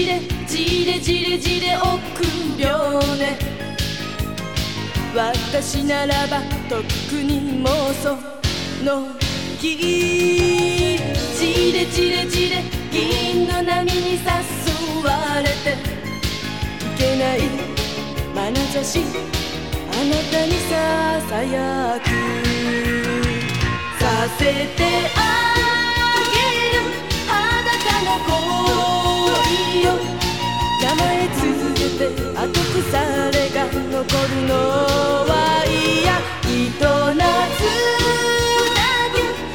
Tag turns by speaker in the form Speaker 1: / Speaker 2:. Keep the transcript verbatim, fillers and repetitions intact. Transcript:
Speaker 1: れじれじれじれ臆病ね。私ならばとっくに妄想の木、じれじれじれ銀の波に誘われていけない眼差しあなたにささやく、させてあげる裸の恋よ。名前告げて後腐れが残るの